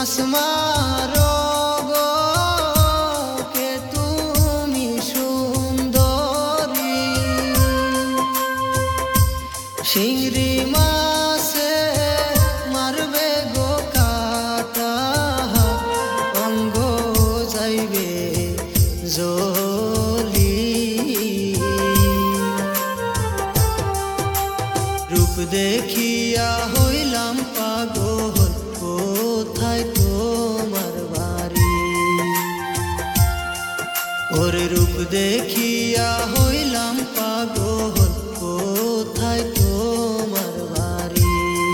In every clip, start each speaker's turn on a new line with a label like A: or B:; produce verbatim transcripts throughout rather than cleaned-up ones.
A: মাছ মারো গো কে তুমি সুন্দরী, চিংড়ি মাছে মারবে গো কাটা, অঙ্গ যাইবে জলি। রূপ দেখিয়া হইলাম পাগল, কোথায় তোমার বাড়ি? ওর রূপ দেখিয়া হইলাম পাগল, কোথায় তোমার বাড়ি?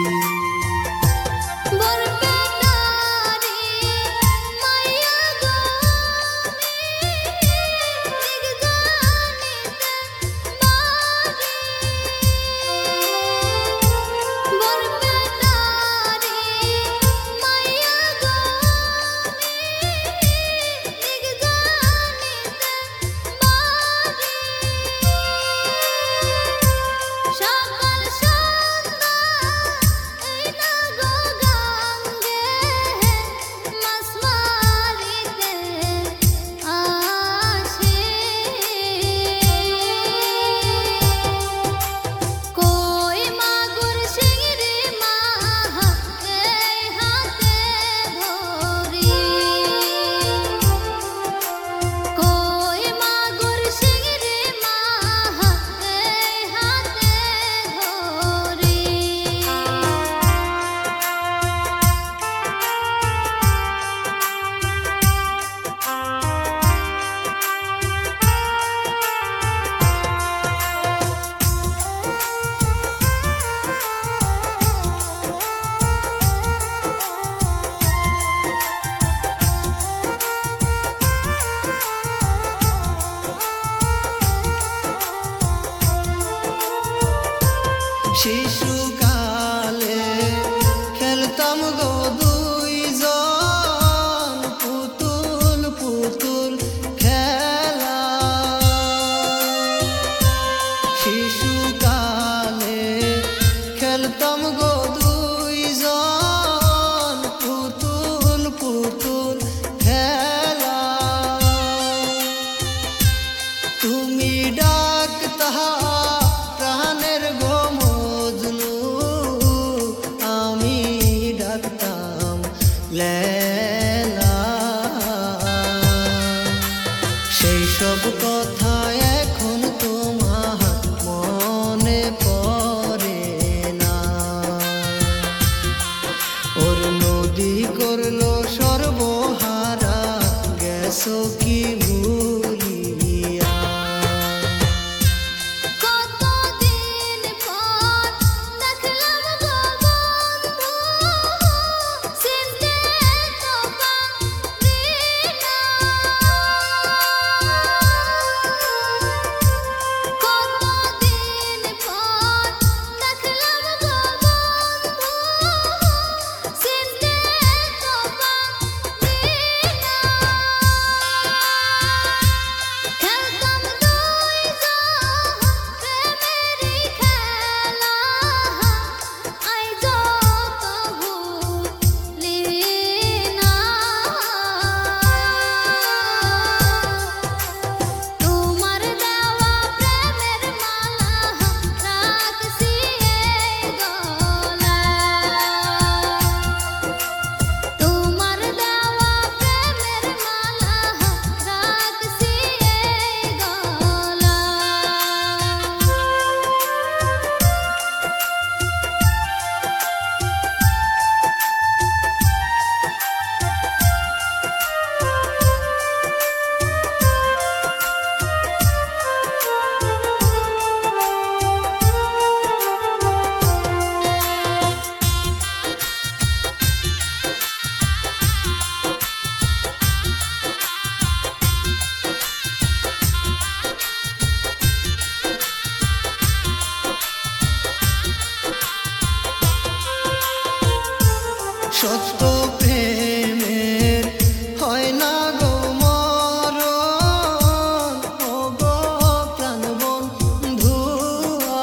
A: শিশুকালে খেলতাম গো দুইজন, পুতুল পুতুল খেলা। শিশুকালে খেলতাম গো দুইজন, পুতুল পুতুল খেলা। তুমি ডাকতা প্রাণের গো মজনু, আমি ডাকতাম লেলা। সেই সব কথা এখন তোমার মনে পড়ে না। ওর নদী করলো সর্বহারা, গেছো কি ভুলিয়া? সত্য প্রেমের হয় না গো মরণ, ও গো প্রাণ বন্ধুয়া।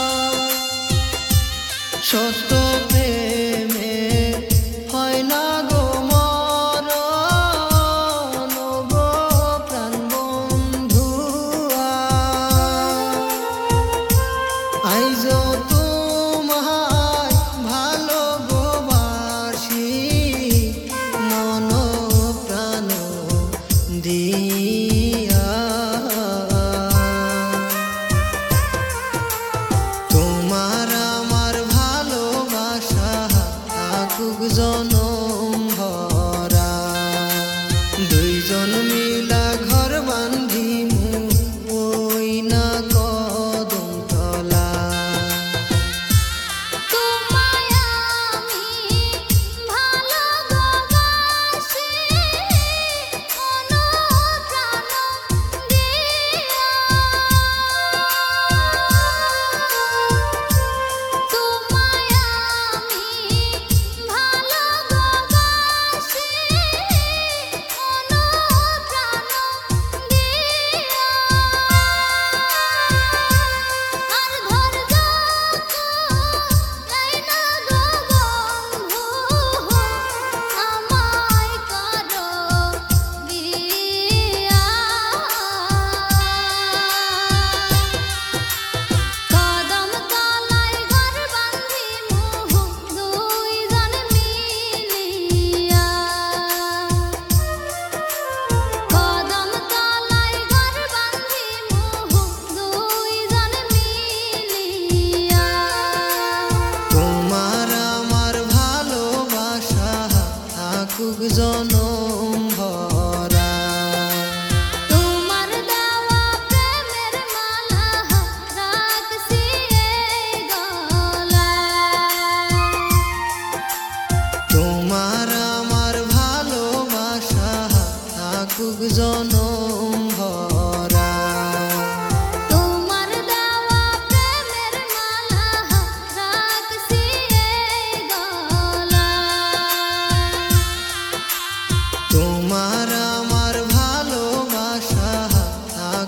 A: সত্য প্রেমের হয় না গো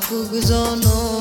A: থাকুক জনম